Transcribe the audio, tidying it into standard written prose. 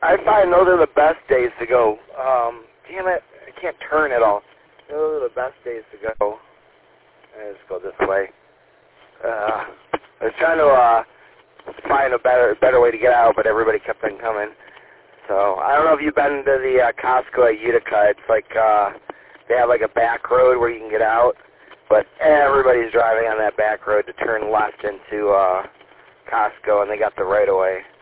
I find those are the best days to go. Damn it, I can't turn at all. Those are the best days to go. Let's go this way. I was trying to find a better way to get out, but everybody kept on coming. So I don't know if you've been to the Costco at Utica. It's like they have like a back road where you can get out, but everybody's driving on that back road to turn left into Costco, and they got the right of way.